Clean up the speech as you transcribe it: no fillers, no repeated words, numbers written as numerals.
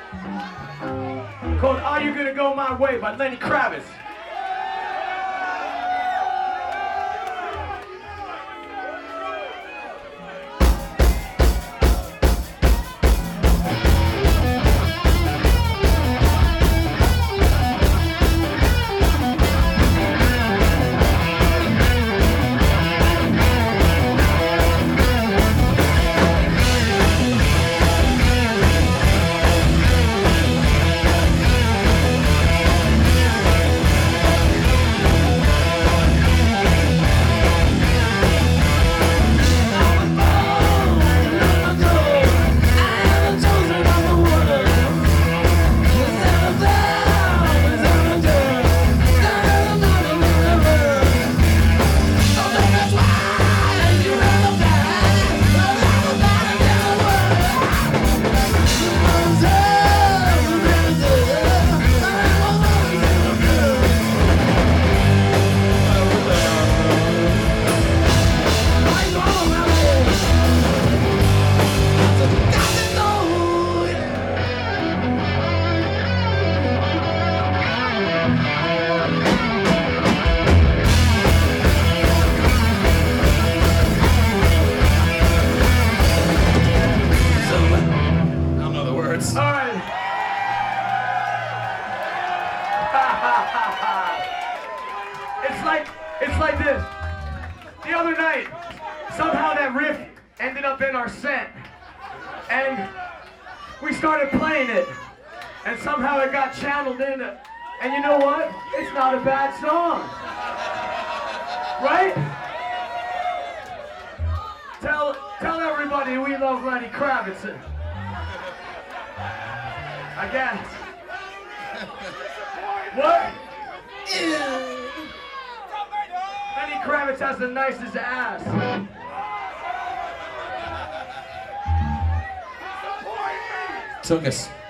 called Are You Gonna Go My Way by Lenny Kravitz. It's like this. The other night, somehow that riff ended up in our set. And we started playing it. And somehow it got channeled in. And you know what? It's not a bad song. Right? Tell everybody we love Lenny Kravitz. I guess. What? Lenny Kravitz has the nicest ass. Took us.